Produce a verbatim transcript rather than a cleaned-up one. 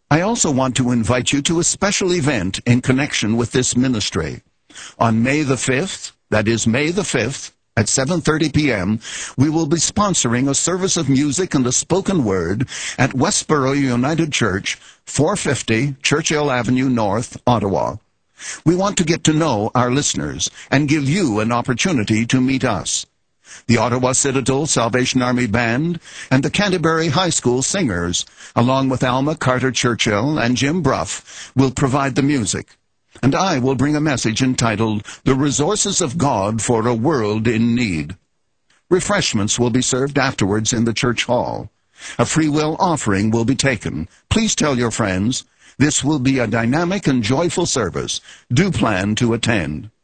I also want to invite you to a special event in connection with this ministry. On May the fifth, that is May the fifth, at seven thirty p m, we will be sponsoring a service of music and the spoken word at Westboro United Church, four fifty Churchill Avenue North, Ottawa. We want to get to know our listeners and give you an opportunity to meet us. The Ottawa Citadel Salvation Army Band and the Canterbury High School Singers, along with Alma Carter Churchill and Jim Bruff, will provide the music. And I will bring a message entitled, The Resources of God for a World in Need. Refreshments will be served afterwards in the church hall. A free will offering will be taken. Please tell your friends. This will be a dynamic and joyful service. Do plan to attend.